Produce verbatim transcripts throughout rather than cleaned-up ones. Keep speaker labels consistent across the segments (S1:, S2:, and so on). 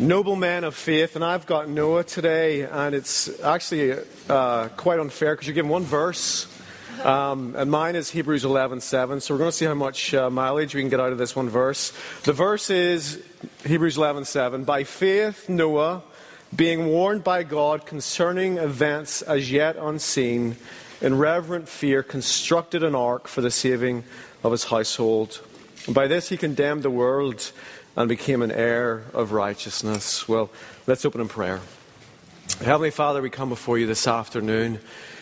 S1: Noble men of faith, and I've got Noah today, and it's actually uh, quite unfair because you're given one verse, um, and mine is Hebrews eleven seven, so we're going to see how much uh, mileage we can get out of this one verse. The verse is Hebrews eleven seven. By faith Noah, being warned by God concerning events as yet unseen, in reverent fear constructed an ark for the saving of his household. And by this he condemned the world and became an heir of righteousness. Well, let's open in prayer. Heavenly Father, we come before you this afternoon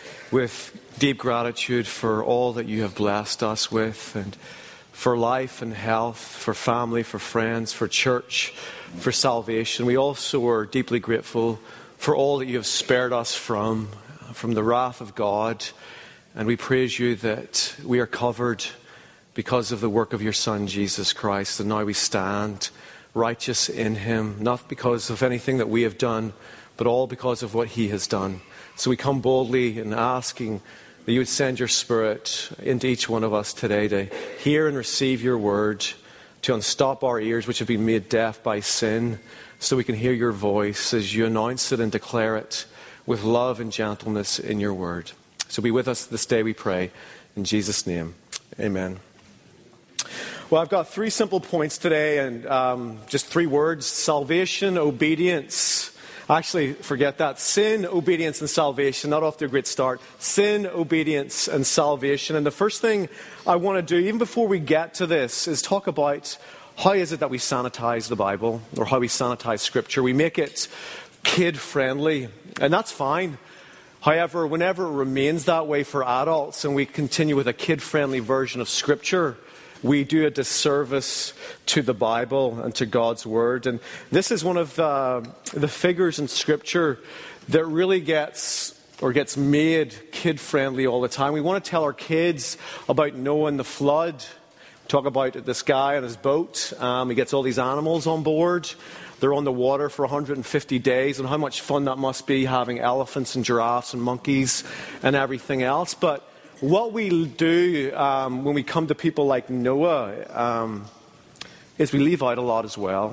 S1: with deep gratitude for all that you have blessed us with, and for life and health, for family, for friends, for church, for salvation. We also are deeply grateful for all that you have spared us from, from the wrath of God. And we praise you that we are covered because of the work of your Son, Jesus Christ. And now we stand righteous in him, not because of anything that we have done, but all because of what he has done. So we come boldly and asking that you would send your Spirit into each one of us today to hear and receive your word, to unstop our ears which have been made deaf by sin, so we can hear your voice as you announce it and declare it with love and gentleness in your word. So be with us this day, we pray. In Jesus' name, amen. Well, I've got three simple points today, and um, just three words: salvation, obedience. Actually, forget that. Sin, obedience, and salvation. Not off to a great start. Sin, obedience, and salvation. And the first thing I want to do, even before we get to this, is talk about how is it that we sanitize the Bible, or how we sanitize Scripture. We make it kid-friendly, and that's fine. However, whenever it remains that way for adults, and we continue with a kid-friendly version of Scripture, we do a disservice to the Bible and to God's Word. And this is one of the, the figures in Scripture that really gets or gets made kid-friendly all the time. We want to tell our kids about Noah and the flood. Talk about this guy on his boat. Um, he gets all these animals on board. They're on the water for one hundred fifty days, and how much fun that must be, having elephants and giraffes and monkeys and everything else. But what we do um, when we come to people like Noah um, is we leave out a lot as well.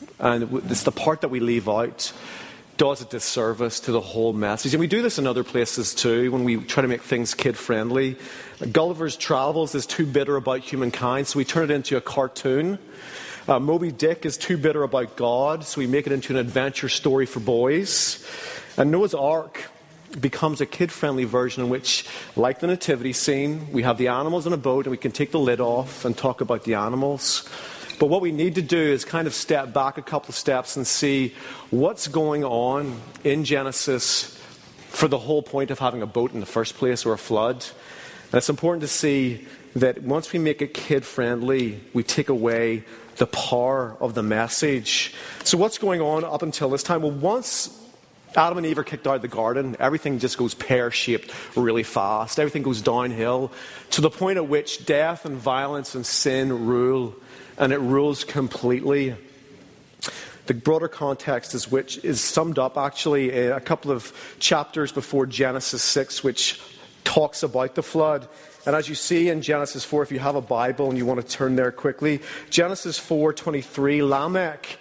S1: And it's the part that we leave out does a disservice to the whole message. And we do this in other places too, when we try to make things kid-friendly. Gulliver's Travels is too bitter about humankind, so we turn it into a cartoon. Uh, Moby Dick is too bitter about God, so we make it into an adventure story for boys. And Noah's Ark becomes a kid-friendly version in which, like the nativity scene, we have the animals in a boat and we can take the lid off and talk about the animals. But what we need to do is kind of step back a couple of steps and see what's going on in Genesis for the whole point of having a boat in the first place, or a flood. And it's important to see that once we make it kid-friendly, we take away the power of the message. So what's going on up until this time? Well, once Adam and Eve are kicked out of the garden, everything just goes pear-shaped really fast. Everything goes downhill to the point at which death and violence and sin rule, and it rules completely. The broader context is which is summed up actually a couple of chapters before Genesis six, which talks about the flood. And as you see in Genesis four, if you have a Bible and you want to turn there quickly, Genesis four twenty-three, Lamech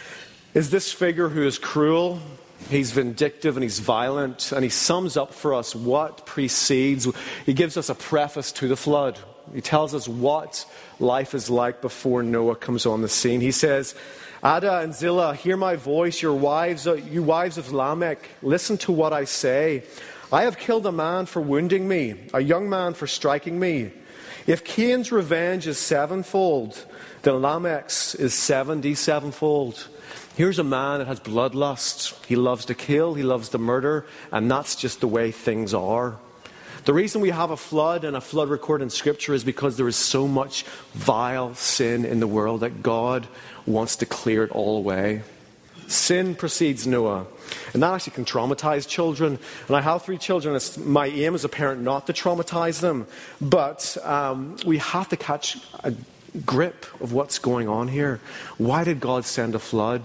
S1: is this figure who is cruel. He's vindictive and he's violent, and he sums up for us what precedes. He gives us a preface to the flood. He tells us what life is like before Noah comes on the scene. He says, Ada and Zillah, hear my voice, your wives, you wives of Lamech, listen to what I say. I have killed a man for wounding me, a young man for striking me. If Cain's revenge is sevenfold, then Lamech's is seventy-sevenfold. Here's a man that has bloodlust. He loves to kill, he loves to murder, and that's just the way things are. The reason we have a flood and a flood record in Scripture is because there is so much vile sin in the world that God wants to clear it all away. Sin precedes Noah, and that actually can traumatize children. And I have three children. It's my aim as a parent not to traumatize them, but um, we have to catch a grip of what's going on here. Why did God send a flood?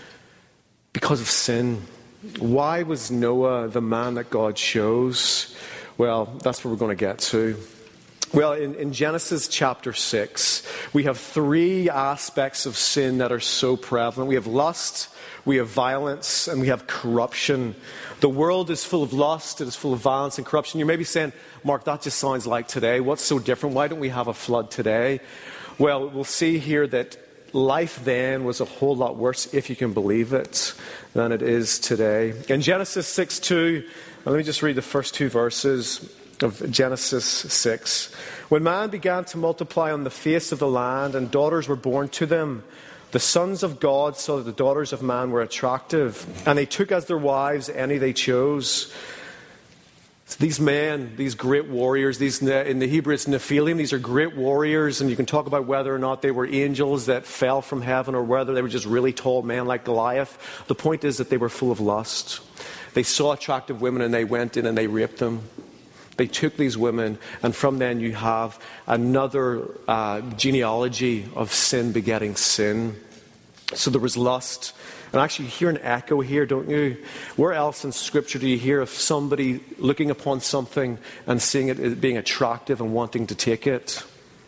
S1: Because of sin. Why was Noah the man that God chose? Well, that's what we're going to get to. Well, in, in Genesis chapter six, we have three aspects of sin that are so prevalent. We have lust, we have violence, and we have corruption. The world is full of lust, it is full of violence and corruption. You may be saying, Mark, that just sounds like today. What's so different? Why don't we have a flood today? Well, we'll see here that life then was a whole lot worse, if you can believe it, than it is today. In Genesis six two, let me just read the first two verses of Genesis six. When man began to multiply on the face of the land, and daughters were born to them, the sons of God saw that the daughters of man were attractive, and they took as their wives any they chose. These men, these great warriors, these in the Hebrew it's Nephilim, these are great warriors, and you can talk about whether or not they were angels that fell from heaven or whether they were just really tall men like Goliath. The point is that they were full of lust. They saw attractive women and they went in and they raped them. They took these women, and from then you have another uh, genealogy of sin begetting sin. So there was lust. And actually you hear an echo here, don't you? Where else in Scripture do you hear of somebody looking upon something and seeing it as being attractive and wanting to take it?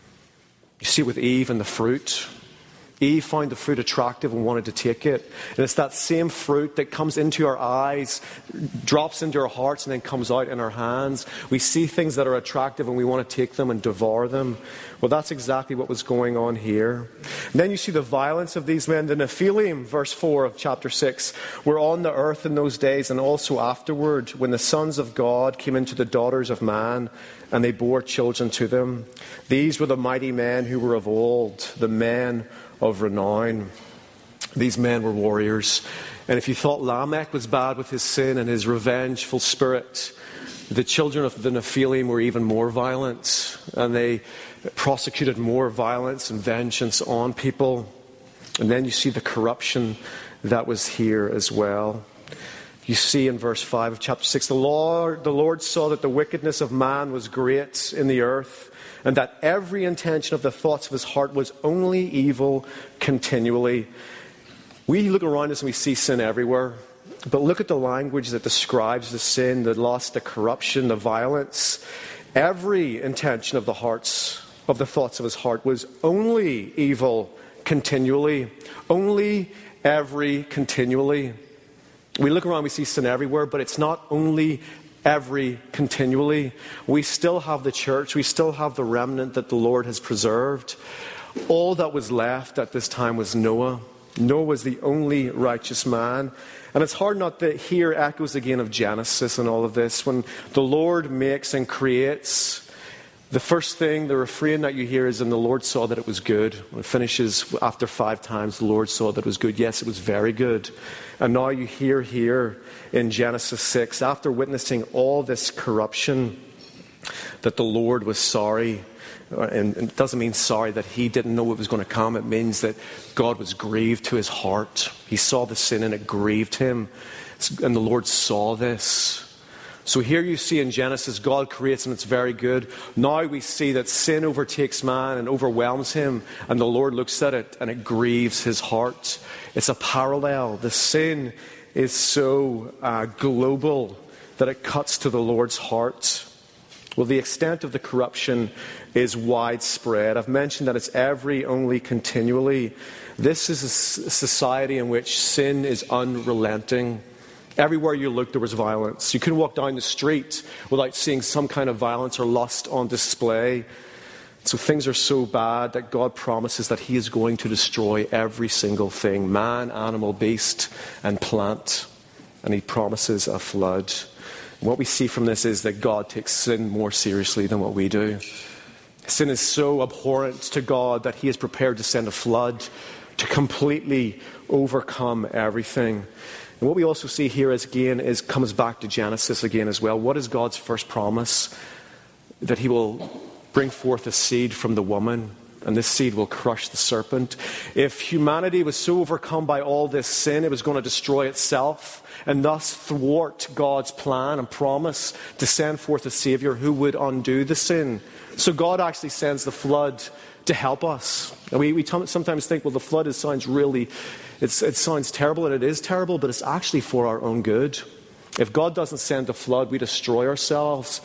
S1: You see it with Eve and the fruit. Eve found the fruit attractive and wanted to take it. And it's that same fruit that comes into our eyes, drops into our hearts, and then comes out in our hands. We see things that are attractive and we want to take them and devour them. Well, that's exactly what was going on here. And then you see the violence of these men. The Nephilim, verse four of chapter six, were on the earth in those days and also afterward, when the sons of God came into the daughters of man, and they bore children to them. These were the mighty men who were of old, the men of renown. These men were warriors. And if you thought Lamech was bad with his sin and his revengeful spirit, the children of the Nephilim were even more violent, and they prosecuted more violence and vengeance on people. And then you see the corruption that was here as well. You see in verse five of chapter six, the Lord, the Lord saw that the wickedness of man was great in the earth, and that every intention of the thoughts of his heart was only evil continually. We look around us and we see sin everywhere. But look at the language that describes the sin, the lust, the corruption, the violence. Every intention of the hearts, of the thoughts of his heart was only evil continually. Only, every, continually. We look around, we see sin everywhere, but it's not only every continually. We still have the church, we still have the remnant that the Lord has preserved. All that was left at this time was Noah. Noah was the only righteous man. And it's hard not to hear echoes again of Genesis and all of this. When the Lord makes and creates, the first thing, the refrain that you hear is, and the Lord saw that it was good. When it finishes after five times, the Lord saw that it was good. Yes, it was very good. And now you hear here in Genesis six, after witnessing all this corruption, that the Lord was sorry. And it doesn't mean sorry that he didn't know what was going to come. It means that God was grieved to his heart. He saw the sin and it grieved him. And the Lord saw this. So here you see in Genesis, God creates and it's very good. Now we see that sin overtakes man and overwhelms him. And the Lord looks at it and it grieves his heart. It's a parallel. The sin is so uh, global that it cuts to the Lord's heart. Well, the extent of the corruption is widespread. I've mentioned that it's every, only, continually. This is a society in which sin is unrelenting. Everywhere you look, there was violence. You couldn't walk down the street without seeing some kind of violence or lust on display. So things are so bad that God promises that he is going to destroy every single thing, man, animal, beast, and plant. And he promises a flood. What we see from this is that God takes sin more seriously than what we do. Sin is so abhorrent to God that he is prepared to send a flood to completely overcome everything. And what we also see here is, again, is comes back to Genesis again as well. What is God's first promise? That he will bring forth a seed from the woman, and this seed will crush the serpent. If humanity was so overcome by all this sin, it was going to destroy itself and thus thwart God's plan and promise to send forth a Savior who would undo the sin. So God actually sends the flood to help us. And we, we t- sometimes think, well, the flood is, sounds really, it's, it sounds terrible, and it is terrible, but it's actually for our own good. If God doesn't send the flood, we destroy ourselves.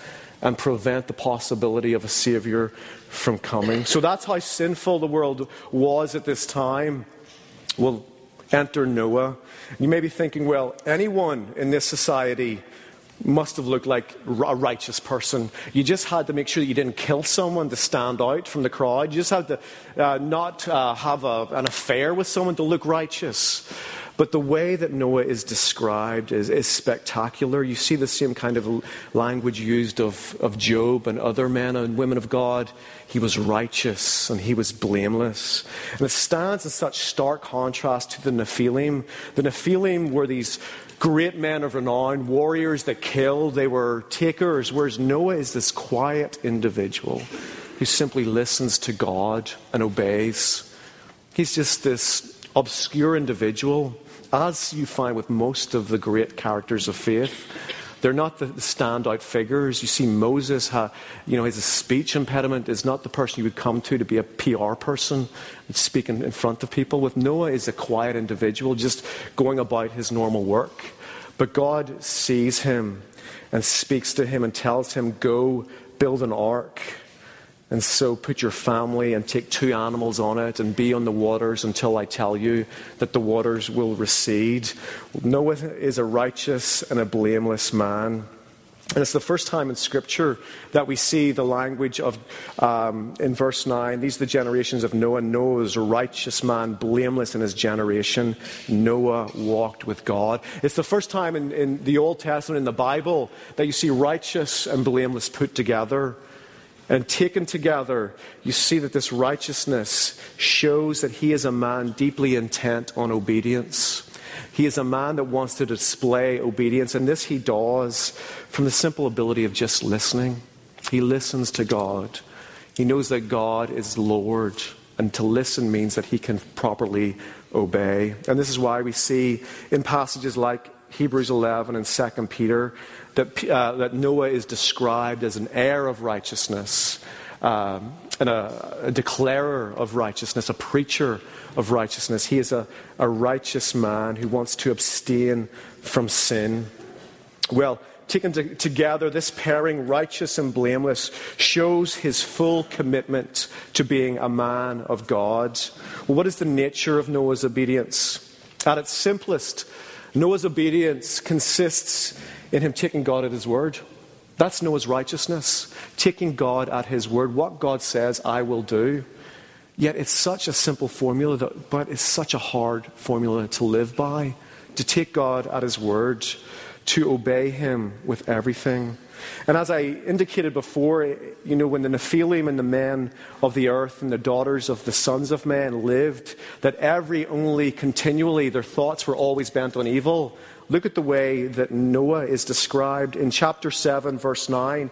S1: and prevent the possibility of a Savior from coming. So that's how sinful the world was at this time. Well, enter Noah. You may be thinking, well, anyone in this society must have looked like a righteous person. You just had to make sure that you didn't kill someone to stand out from the crowd. You just had to uh, not uh, have a, an affair with someone to look righteous. But the way that Noah is described is, is spectacular. You see the same kind of language used of, of Job and other men and women of God. He was righteous and he was blameless. And it stands in such stark contrast to the Nephilim. The Nephilim were these great men of renown, warriors that killed. They were takers, whereas Noah is this quiet individual who simply listens to God and obeys. He's just this obscure individual, as you find with most of the great characters of faith. They're not the standout figures. You see Moses, ha, you know, his speech impediment is not the person you would come to to be a P R person, speaking in front of people. With Noah is a quiet individual, just going about his normal work. But God sees him and speaks to him and tells him, go build an ark. And so put your family and take two animals on it and be on the waters until I tell you that the waters will recede. Noah is a righteous and a blameless man. And it's the first time in Scripture that we see the language of, um, in verse nine, these are the generations of Noah. Noah was a righteous man, blameless in his generation. Noah walked with God. It's the first time in, in the Old Testament, in the Bible, that you see righteous and blameless put together. And taken together, you see that this righteousness shows that he is a man deeply intent on obedience. He is a man that wants to display obedience, and this he does from the simple ability of just listening. He listens to God. He knows that God is Lord, and to listen means that he can properly obey. And this is why we see in passages like Hebrews eleven and Second Peter that, uh, that Noah is described as an heir of righteousness, um, and a, a declarer of righteousness, a preacher of righteousness. He is a, a righteous man who wants to abstain from sin. Well, taken to, together, this pairing, righteous and blameless, shows his full commitment to being a man of God. Well, what is the nature of Noah's obedience? At its simplest, Noah's obedience consists in him taking God at his word. That's Noah's righteousness. Taking God at his word. What God says, I will do. Yet it's such a simple formula, that, but it's such a hard formula to live by. To take God at his word. To obey him with everything. And as I indicated before, you know, when the Nephilim and the men of the earth and the daughters of the sons of men lived, that every only continually their thoughts were always bent on evil. Look at the way that Noah is described in chapter seven, verse nine.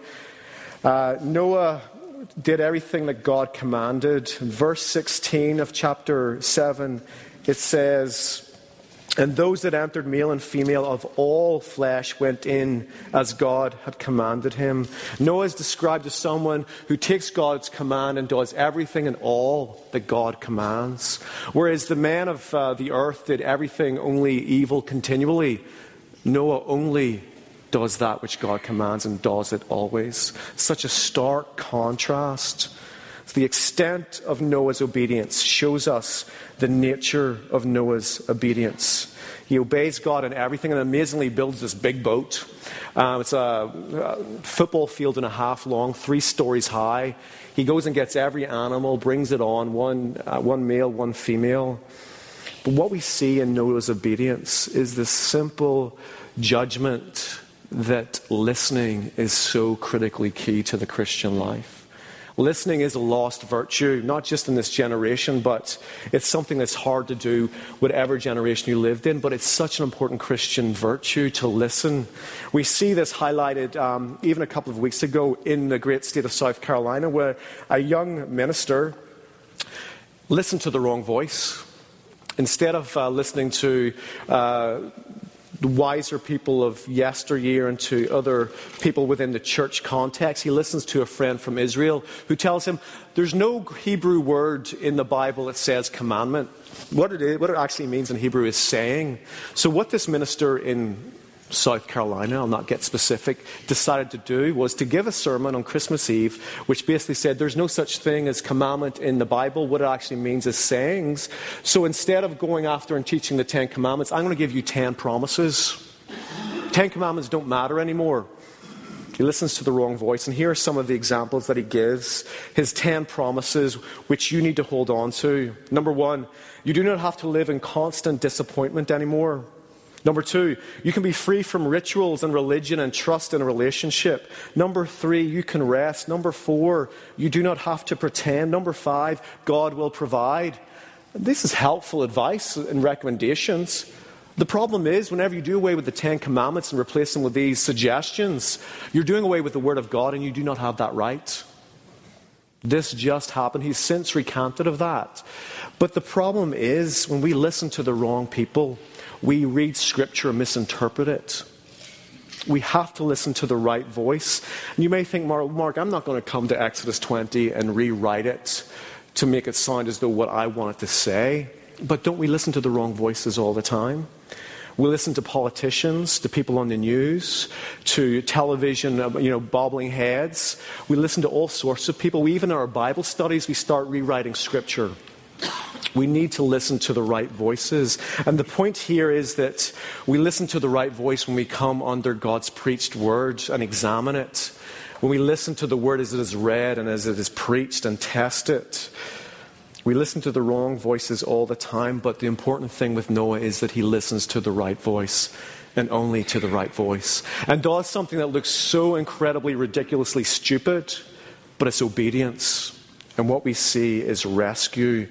S1: Uh, Noah did everything that God commanded. In verse sixteen of chapter seven, it says, and those that entered, male and female of all flesh, went in as God had commanded him. Noah is described as someone who takes God's command and does everything and all that God commands. Whereas the men of uh, the earth did everything only evil continually. Noah only does that which God commands and does it always. Such a stark contrast. The extent of Noah's obedience shows us the nature of Noah's obedience. He obeys God in everything and amazingly builds this big boat. Um, it's a, a football field and a half long, three stories high. He goes and gets every animal, brings it on, one, uh, one male, one female. But what we see in Noah's obedience is this simple judgment that listening is so critically key to the Christian life. Listening is a lost virtue, not just in this generation, but it's something that's hard to do whatever generation you lived in, but it's such an important Christian virtue to listen. We see this highlighted um, even a couple of weeks ago in the great state of South Carolina, where a young minister listened to the wrong voice. Instead of uh, listening to uh, the wiser people of yesteryear and to other people within the church context, he listens to a friend from Israel who tells him there's no Hebrew word in the Bible that says commandment. What it is, what it actually means in Hebrew is saying. So what this minister in South Carolina, I'll not get specific, decided to do was to give a sermon on Christmas Eve, which basically said there's no such thing as commandment in the Bible. What it actually means is sayings. So instead of going after and teaching the Ten Commandments, I'm going to give you ten promises. Ten Commandments don't matter anymore. He listens to the wrong voice. And here are some of the examples that he gives. His ten promises, which you need to hold on to. Number one, you do not have to live in constant disappointment anymore. Number two, you can be free from rituals and religion and trust in a relationship. Number three, you can rest. Number four, you do not have to pretend. Number five, God will provide. This is helpful advice and recommendations. The problem is, whenever you do away with the Ten Commandments and replace them with these suggestions, you're doing away with the Word of God, and you do not have that right. This just happened. He's since recanted of that. But the problem is, when we listen to the wrong people, we read Scripture and misinterpret it. We have to listen to the right voice. And you may think, Mark, Mark, I'm not going to come to Exodus twenty and rewrite it to make it sound as though what I want it to say. But don't we listen to the wrong voices all the time? We listen to politicians, to people on the news, to television, you know, bobbling heads. We listen to all sorts of people. We, even in our Bible studies, we start rewriting Scripture. We need to listen to the right voices. And the point here is that we listen to the right voice when we come under God's preached word and examine it. When we listen to the word as it is read and as it is preached and test it. We listen to the wrong voices all the time, but the important thing with Noah is that he listens to the right voice and only to the right voice. And does something that looks so incredibly, ridiculously stupid, but it's obedience. And what we see is rescue.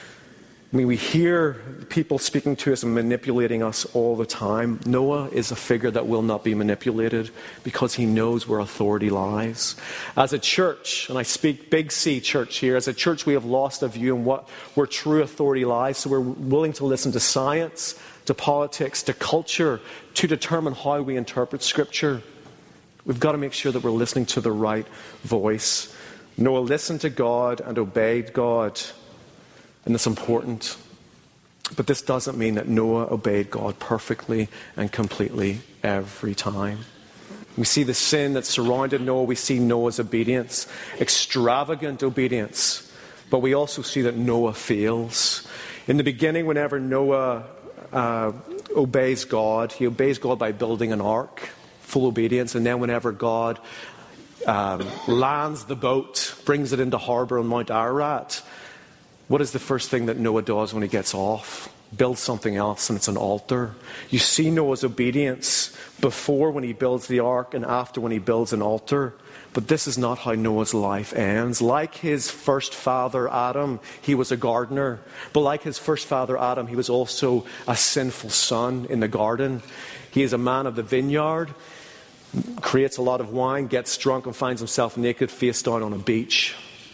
S1: I mean, we hear people speaking to us and manipulating us all the time. Noah is a figure that will not be manipulated because he knows where authority lies. As a church, and I speak Big C church here, as a church we have lost a view on what, where true authority lies. So we're willing to listen to science, to politics, to culture, to determine how we interpret Scripture. We've got to make sure that we're listening to the right voice. Noah listened to God and obeyed God. And it's important. But this doesn't mean that Noah obeyed God perfectly and completely every time. We see the sin that surrounded Noah. We see Noah's obedience, extravagant obedience. But we also see that Noah fails. In the beginning, whenever Noah uh, obeys God, he obeys God by building an ark, full obedience. And then whenever God um, lands the boat, brings it into harbor on Mount Ararat, what is the first thing that Noah does when he gets off? Builds something else, and it's an altar. You see Noah's obedience before when he builds the ark and after when he builds an altar. But this is not how Noah's life ends. Like his first father Adam, he was a gardener. But like his first father Adam, he was also a sinful son in the garden. He is a man of the vineyard, creates a lot of wine, gets drunk and finds himself naked, face down on a beach.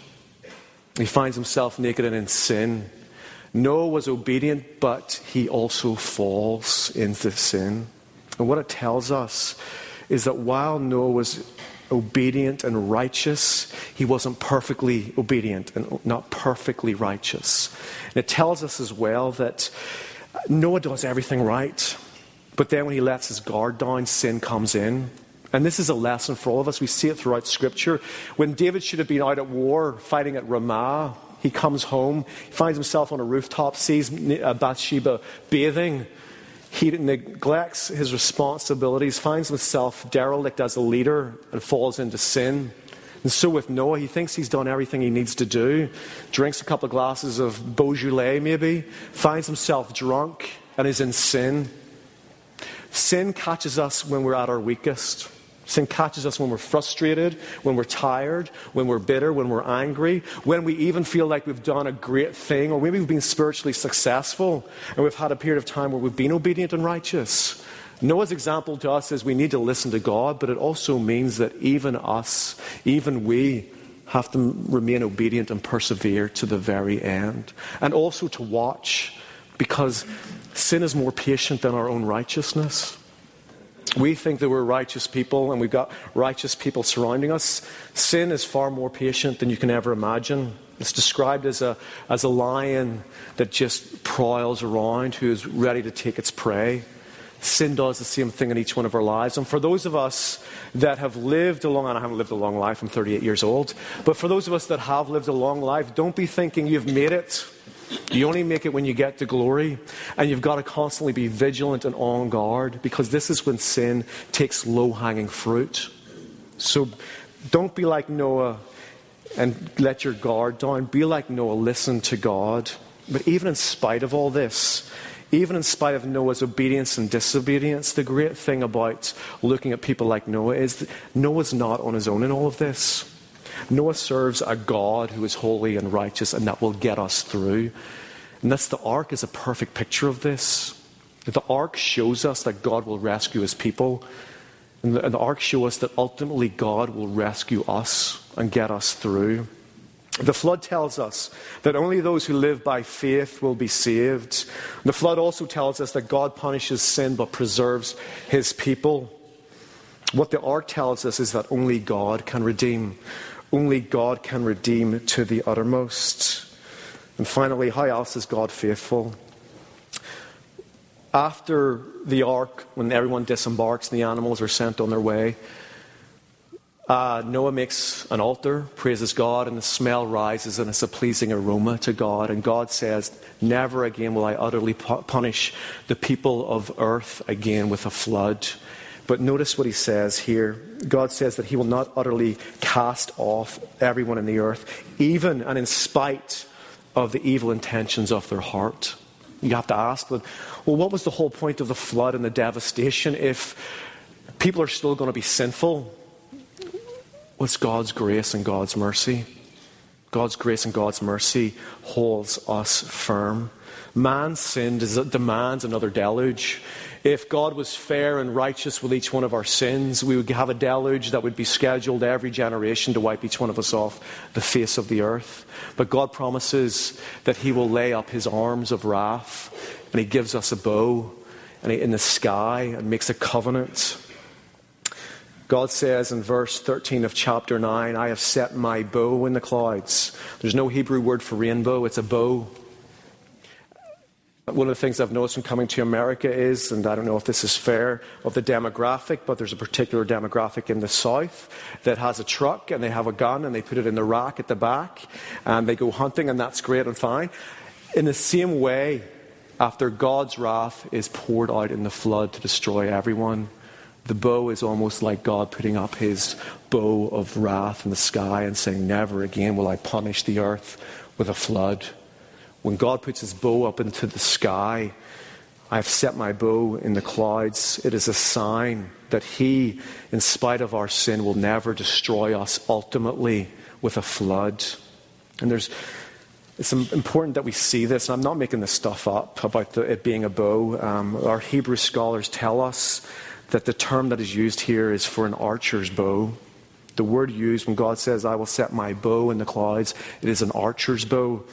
S1: He finds himself naked and in sin. Noah was obedient, but he also falls into sin. And what it tells us is that while Noah was obedient and righteous, he wasn't perfectly obedient and not perfectly righteous. And it tells us as well that Noah does everything right, but then when he lets his guard down, sin comes in. And this is a lesson for all of us. We see it throughout Scripture. When David should have been out at war, fighting at Ramah, he comes home, he finds himself on a rooftop, sees Bathsheba bathing. He neglects his responsibilities, finds himself derelict as a leader, and falls into sin. And so with Noah, he thinks he's done everything he needs to do, drinks a couple of glasses of Beaujolais maybe, finds himself drunk, and is in sin. Sin catches us when we're at our weakest. Sin catches us when we're frustrated, when we're tired, when we're bitter, when we're angry, when we even feel like we've done a great thing, or maybe we've been spiritually successful and we've had a period of time where we've been obedient and righteous. Noah's example to us is we need to listen to God, but it also means that even us, even we, have to remain obedient and persevere to the very end. And also to watch, because sin is more patient than our own righteousness. We think that we're righteous people and we've got righteous people surrounding us. Sin is far more patient than you can ever imagine. It's described as a, as a lion that just prowls around, who is ready to take its prey. sin does the same thing in each one of our lives. And for those of us that have lived a long, and I haven't lived a long life, I'm thirty-eight years old, but for those of us that have lived a long life, don't be thinking you've made it. You only make it when you get to glory, and you've got to constantly be vigilant and on guard, because this is when sin takes low-hanging fruit. So don't be like Noah and let your guard down. Be like Noah, listen to God. But even in spite of all this, even in spite of Noah's obedience and disobedience, the great thing about looking at people like Noah is that Noah's not on his own in all of this. Noah serves a God who is holy and righteous, and that will get us through. And that's the ark is a perfect picture of this. The ark shows us that God will rescue his people. And the, and the ark shows us that ultimately God will rescue us and get us through. The flood tells us that only those who live by faith will be saved. The flood also tells us that God punishes sin but preserves his people. What the ark tells us is that only God can redeem. Only God can redeem to the uttermost. And finally, how else is God faithful? After the ark, when everyone disembarks and the animals are sent on their way, uh, Noah makes an altar, praises God, and the smell rises, and it's a pleasing aroma to God. And God says, never again will I utterly pu- punish the people of earth again with a flood. But notice what he says here. God says that he will not utterly cast off everyone in the earth, even and in spite of the evil intentions of their heart. You have to ask them, well, what was the whole point of the flood and the devastation if people are still going to be sinful? What's God's grace and God's mercy? God's grace and God's mercy holds us firm. Man's sin demands another deluge. If God was fair and righteous with each one of our sins, we would have a deluge that would be scheduled every generation to wipe each one of us off the face of the earth. But God promises that he will lay up his arms of wrath, and he gives us a bow and he, in the sky, and makes a covenant. God says in verse thirteen of chapter nine, I have set my bow in the clouds. There's no Hebrew word for rainbow, it's a bow. One of the things I've noticed from coming to America is, and I don't know if this is fair of the demographic, but there's a particular demographic in the south that has a truck and they have a gun and they put it in the rack at the back and they go hunting, and that's great and fine. In the same way, after God's wrath is poured out in the flood to destroy everyone, the bow is almost like God putting up his bow of wrath in the sky and saying, never again will I punish the earth with a flood. When God puts his bow up into the sky, I've set my bow in the clouds. It is a sign that he, in spite of our sin, will never destroy us ultimately with a flood. And there's, it's important that we see this. I'm not making this stuff up about the, it being a bow. Um, our Hebrew scholars tell us that the term that is used here is for an archer's bow. The word used when God says, I will set my bow in the clouds, it is an archer's bow.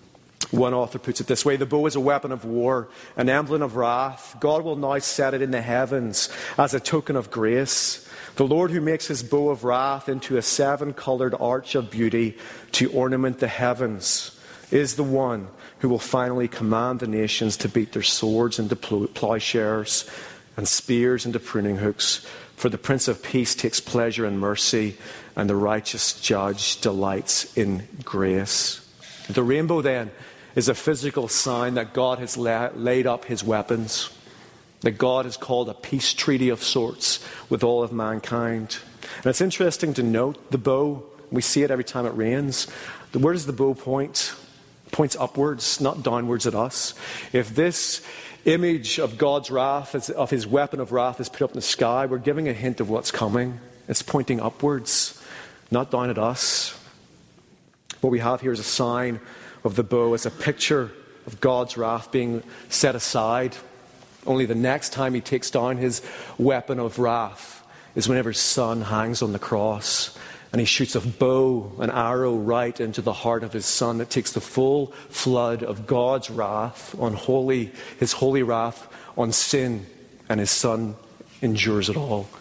S1: One author puts it this way, the bow is a weapon of war, an emblem of wrath. God will now set it in the heavens as a token of grace. The Lord who makes his bow of wrath into a seven-colored arch of beauty to ornament the heavens is the one who will finally command the nations to beat their swords into plowshares and spears into pruning hooks. For the Prince of Peace takes pleasure in mercy, and the righteous judge delights in grace. The rainbow, then, is a physical sign that God has la- laid up his weapons, that God has called a peace treaty of sorts with all of mankind. And it's interesting to note the bow, we see it every time it rains. Where does the bow point? It points upwards, not downwards at us. If this image of God's wrath, of his weapon of wrath is put up in the sky, we're giving a hint of what's coming. It's pointing upwards, not down at us. What we have here is a sign of the bow, as a picture of God's wrath being set aside. Only the next time he takes down his weapon of wrath is whenever his son hangs on the cross and he shoots a bow, an arrow right into the heart of his son that takes the full flood of God's wrath on holy, his holy wrath on sin, and his son endures it all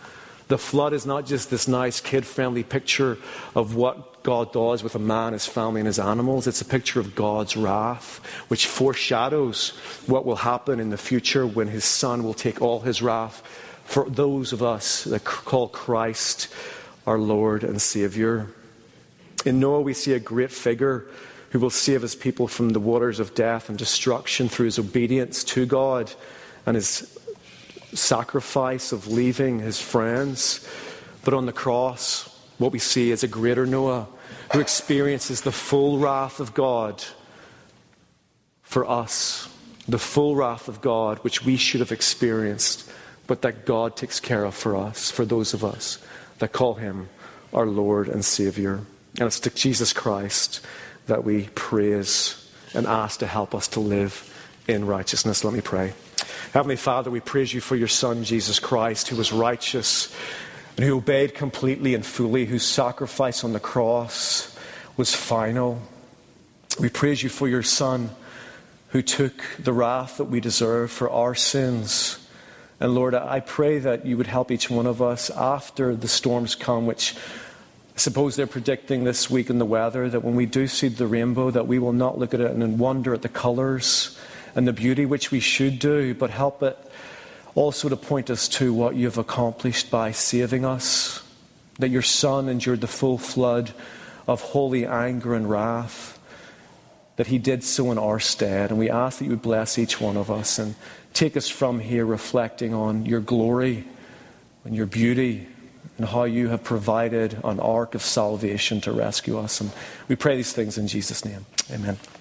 S1: The flood is not just this nice kid-friendly picture of what God does with a man, his family, and his animals. It's a picture of God's wrath, which foreshadows what will happen in the future when his Son will take all his wrath for those of us that call Christ our Lord and Savior. In Noah, we see a great figure who will save his people from the waters of death and destruction through his obedience to God and his sacrifice of leaving his friends. But on the cross, what we see is a greater Noah who experiences the full wrath of God for us, the full wrath of God which we should have experienced, but that God takes care of for us, for those of us that call him our Lord and Savior. And it's to Jesus Christ that we praise and ask to help us to live in righteousness. Let me pray. Heavenly Father, we praise you for your Son, Jesus Christ, who was righteous and who obeyed completely and fully, whose sacrifice on the cross was final. We praise you for your Son, who took the wrath that we deserve for our sins. And Lord, I pray that you would help each one of us after the storms come, which I suppose they're predicting this week in the weather, that when we do see the rainbow, that we will not look at it and wonder at the colors and the beauty, which we should do, but help it also to point us to what you've accomplished by saving us, that your Son endured the full flood of holy anger and wrath, that he did so in our stead. And we ask that you would bless each one of us and take us from here reflecting on your glory and your beauty and how you have provided an ark of salvation to rescue us. And we pray these things in Jesus' name. Amen.